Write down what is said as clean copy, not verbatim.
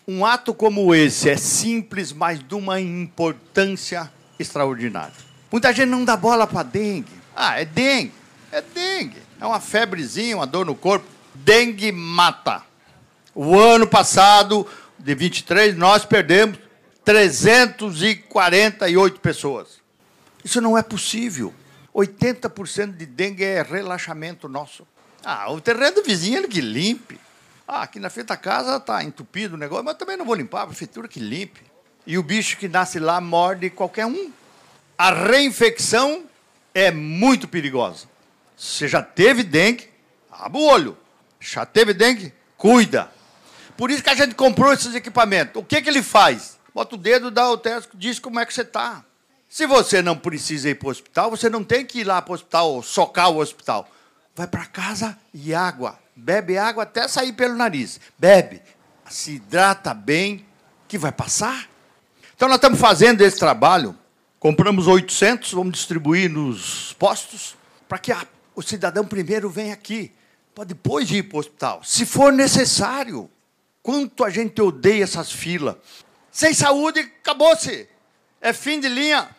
Um ato como esse é simples, mas de uma importância extraordinária. Muita gente não dá bola para dengue. Ah, é dengue. É dengue. É uma febrezinha, uma dor no corpo. Dengue mata. O ano passado, de 23, nós perdemos 348 pessoas. Isso não é possível. 80% de dengue é relaxamento nosso. Ah, o terreno do vizinho ele que limpe. Ah, aqui na frente da casa está entupido o negócio, mas também não vou limpar, a prefeitura que limpe. E o bicho que nasce lá morde qualquer um. A reinfecção é muito perigosa. Você já teve dengue, abre o olho. Já teve dengue, cuida. Por isso que a gente comprou esses equipamentos. O que ele faz? Bota o dedo, dá o teste, diz como é que você está. Se você não precisa ir para o hospital, você não tem que ir lá para o hospital ou socar o hospital. Vai para casa e água. Bebe água até sair pelo nariz. Bebe. Se hidrata bem, que vai passar. Então, nós estamos fazendo esse trabalho. Compramos 800, vamos distribuir nos postos, para que o cidadão primeiro venha aqui, para depois ir para o hospital. Se for necessário. Quanto a gente odeia essas filas. Sem saúde, acabou-se. É fim de linha.